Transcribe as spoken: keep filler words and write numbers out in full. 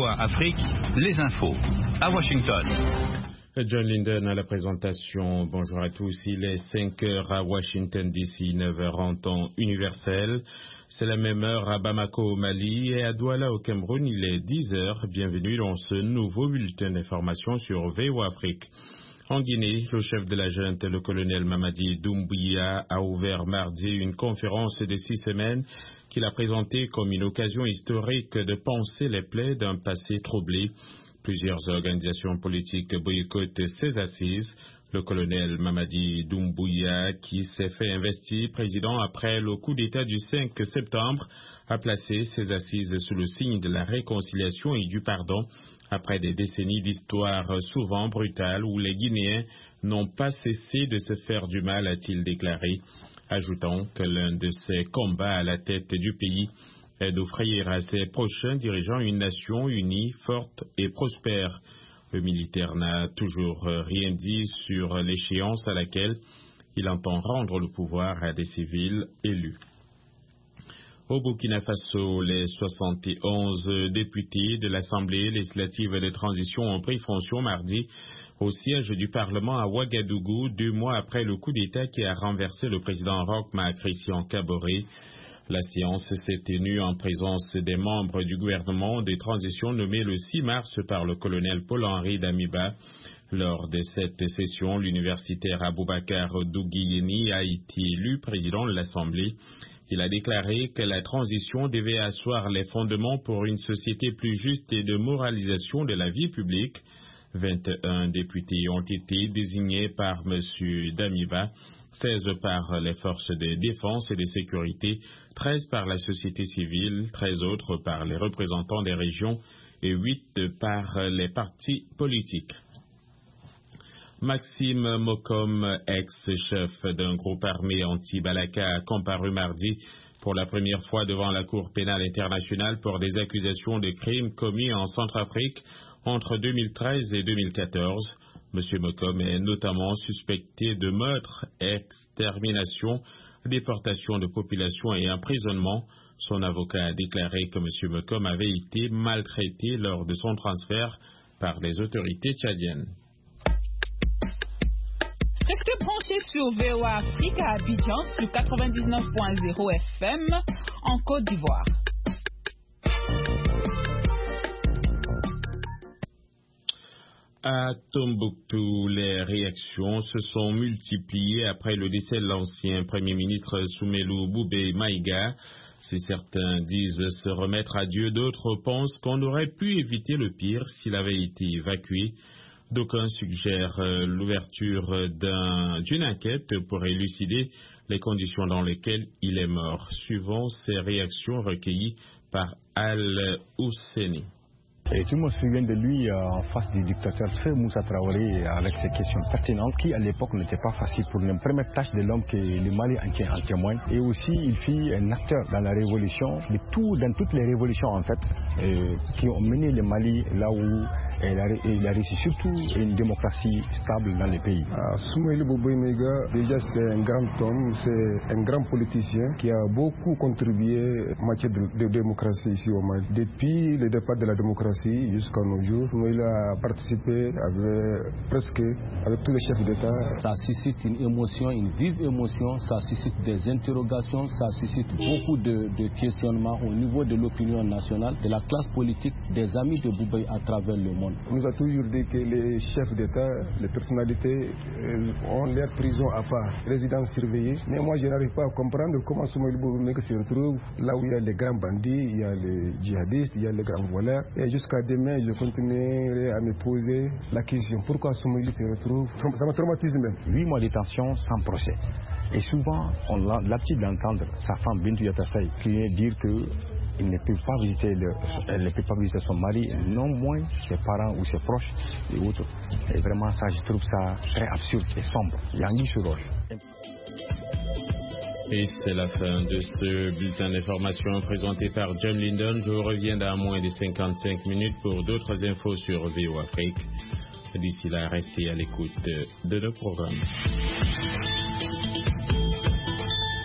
A Afrique, les infos. À Washington. John Linden à la présentation. Bonjour à tous. Il est cinq heures à Washington D C, neuf heures en temps universel. C'est la même heure à Bamako au Mali et à Douala au Cameroun. Il est dix heures. Bienvenue dans ce nouveau bulletin d'information sur V O A Afrique. En Guinée, le chef de la junte, le colonel Mamadi Doumbouya, a ouvert mardi une conférence de six semaines qu'il a présentée comme une occasion historique de panser les plaies d'un passé troublé. Plusieurs organisations politiques boycottent ces assises. Le colonel Mamadi Doumbouya, qui s'est fait investir président après le coup d'État du cinq septembre, a placé ces assises sous le signe de la réconciliation et du pardon, après des décennies d'histoire souvent brutales où les Guinéens n'ont pas cessé de se faire du mal, a-t-il déclaré, ajoutant que l'un de ses combats à la tête du pays est d'offrir à ses prochains dirigeants une nation unie, forte et prospère. Le militaire n'a toujours rien dit sur l'échéance à laquelle il entend rendre le pouvoir à des civils élus. Au Burkina Faso, les soixante et onze députés de l'Assemblée législative de transition ont pris fonction mardi au siège du Parlement à Ouagadougou, deux mois après le coup d'État qui a renversé le président Roch Marc Christian Kaboré. La séance s'est tenue en présence des membres du gouvernement de transition nommé le six mars par le colonel Paul-Henri Damiba. Lors de cette session, l'universitaire Aboubacar Douguiyeni a été élu président de l'Assemblée. Il a déclaré que la transition devait asseoir les fondements pour une société plus juste et de moralisation de la vie publique. vingt et un députés ont été désignés par M. Damiba, seize par les forces de défense et de sécurité, treize par la société civile, treize autres par les représentants des régions et huit par les partis politiques. Maxime Mokom, ex-chef d'un groupe armé anti-Balaka, a comparu mardi pour la première fois devant la Cour pénale internationale pour des accusations de crimes commis en Centrafrique entre deux mille treize et deux mille quatorze. M. Mokom est notamment suspecté de meurtre, extermination, déportation de population et emprisonnement. Son avocat a déclaré que M. Mokom avait été maltraité lors de son transfert par les autorités tchadiennes. Restez branchés sur V O A Afrique à Abidjan sur quatre-vingt-dix-neuf point zéro F M en Côte d'Ivoire. À Tombouctou, les réactions se sont multipliées après le décès de l'ancien Premier ministre Soumelou Boubé Maïga. Si certains disent se remettre à Dieu, d'autres pensent qu'on aurait pu éviter le pire s'il avait été évacué. D'aucuns suggèrent l'ouverture d'un, d'une enquête pour élucider les conditions dans lesquelles il est mort, suivant ces réactions recueillies par Al-Husseini. Et tout le monde se souvient de lui euh, en face du dictateur Feu Moussa Traoré avec ses questions pertinentes qui à l'époque n'étaient pas faciles pour une première tâche de l'homme que le Mali en, en témoigne. Et aussi il fut un acteur dans la révolution, de tout, dans toutes les révolutions en fait, euh, qui ont mené le Mali là où il a, il a réussi surtout une démocratie stable dans le pays. Ah, Soumelou Boubé Maïga, déjà c'est un grand homme, c'est un grand politicien qui a beaucoup contribué en matière de, de démocratie ici au Mali. Depuis le départ de la démocratie jusqu'à nos jours, il a participé avec, presque avec tous les chefs d'État. Ça suscite une émotion, une vive émotion, ça suscite des interrogations, ça suscite beaucoup de, de questionnements au niveau de l'opinion nationale, de la classe politique, des amis de Boubé à travers le monde. On nous a toujours dit que les chefs d'État, les personnalités ont leur prison à part, résidence surveillée. Mais moi je n'arrive pas à comprendre comment Soumelou Boubé se retrouve là où il y a les grands bandits, il y a les djihadistes, il y a les grands voleurs. Et jusqu'à demain, je continuerai à me poser la question. Pourquoi Soumelou se retrouve? Ça m'a traumatisé même. Huit mois de détention sans procès. Et souvent, on a l'habitude d'entendre sa femme Bintou Yatassaï qui vient dire qu'il ne peut pas visiter le, elle ne peut pas visiter son mari, non moins ses parents ou ses proches et autres. Et vraiment, ça, je trouve ça très absurde et sombre. Yangui sur roche. Et c'est la fin de ce bulletin d'information présenté par John Linden. Je reviens dans moins de cinquante-cinq minutes pour d'autres infos sur V O A Afrique. D'ici là, restez à l'écoute de nos programmes.